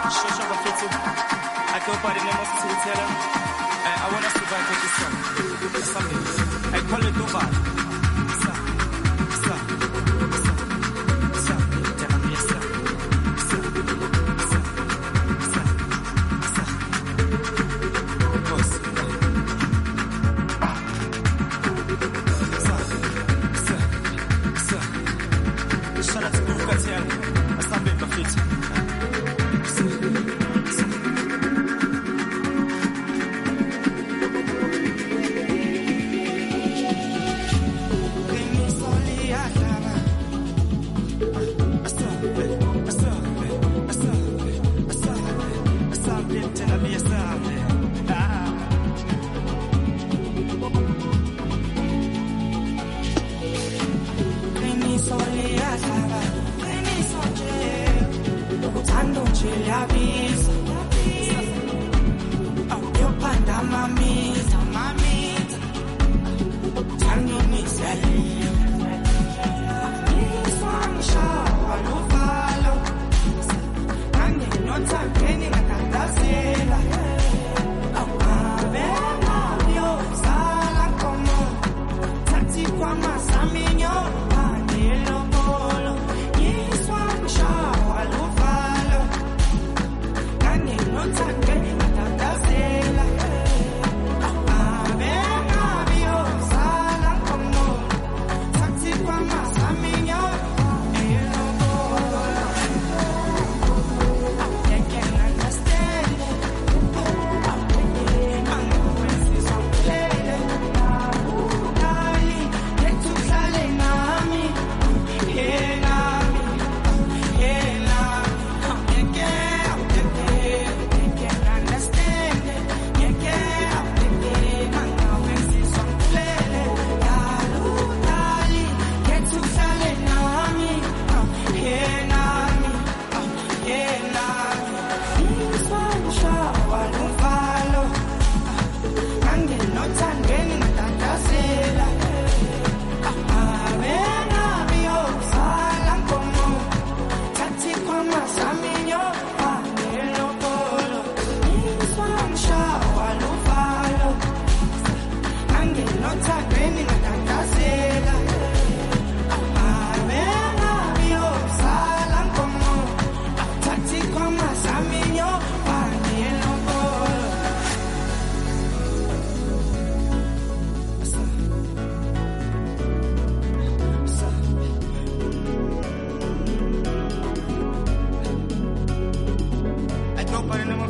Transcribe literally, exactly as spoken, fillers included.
Shosha Bafetu. I go by the name of Sutella. I want us to vibe with this song. Something. I call it Dubai. Sa, sa, sa, sa. Tell me yes, sir. Sa, sa, sa, sa. Boss. Sa, sa, sa. Shout out to Groove Cartel. That's not been Bafetu. By the name